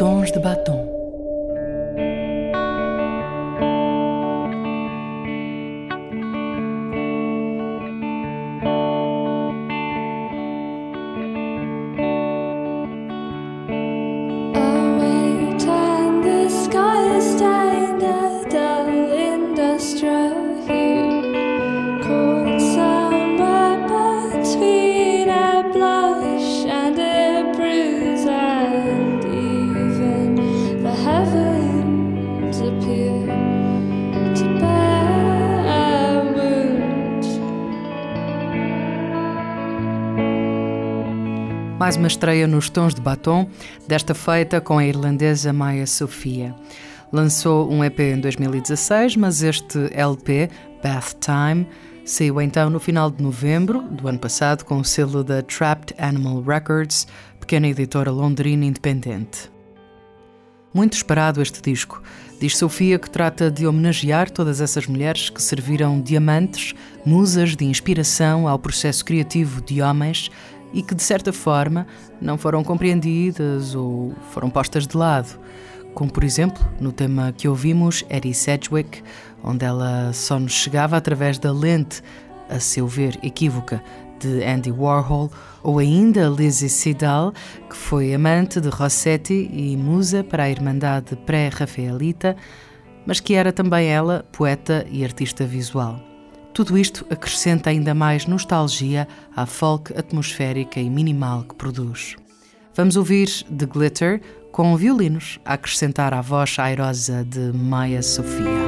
Tons de Batom. Mais uma estreia nos Tons de Batom, desta feita com a irlandesa Maya Sophia. Lançou um EP em 2016, mas este LP, Bath Time, saiu então no final de novembro do ano passado com o selo da Trapped Animal Records, pequena editora londrina independente. Muito esperado este disco. Diz Sofia que trata de homenagear todas essas mulheres que serviram diamantes, musas de inspiração ao processo criativo de homens e que, de certa forma, não foram compreendidas ou foram postas de lado. Como, por exemplo, no tema que ouvimos, Eddie Sedgwick, onde ela só nos chegava através da lente, a seu ver, equívoca, de Andy Warhol, ou ainda Lizzie Sidal, que foi amante de Rossetti e musa para a Irmandade pré-rafaelita, mas que era também ela poeta e artista visual. Tudo isto acrescenta ainda mais nostalgia à folk atmosférica e minimal que produz. Vamos ouvir The Glitter com violinos a acrescentar à voz airosa de Maya Sophia.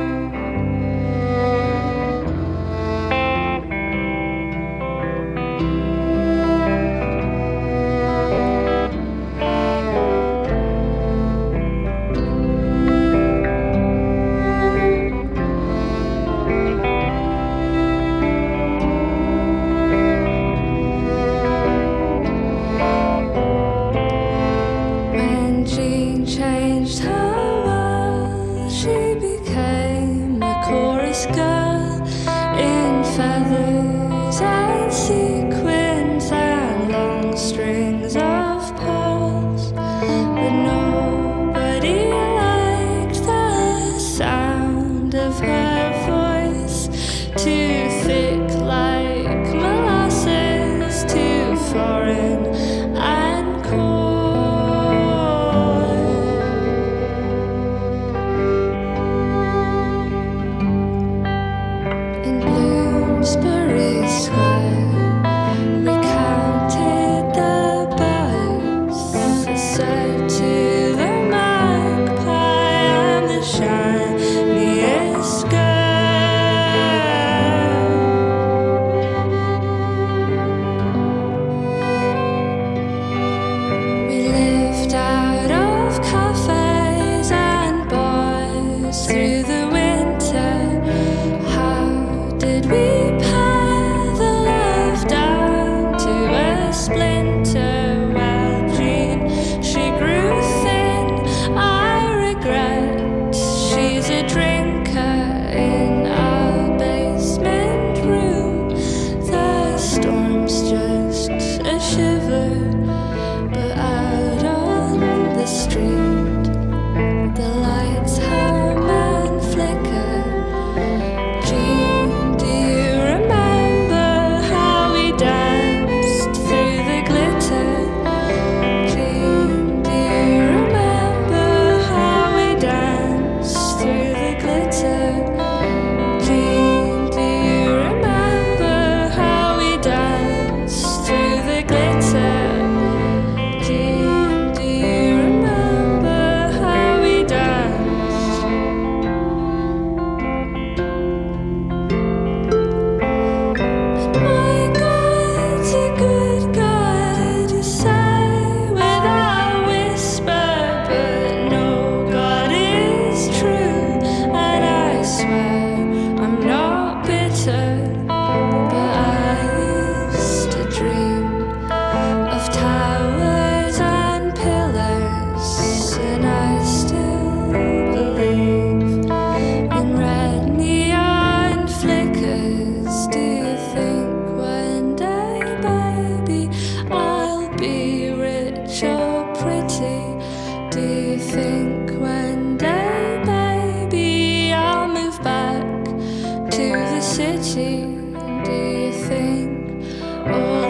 see? Do you think all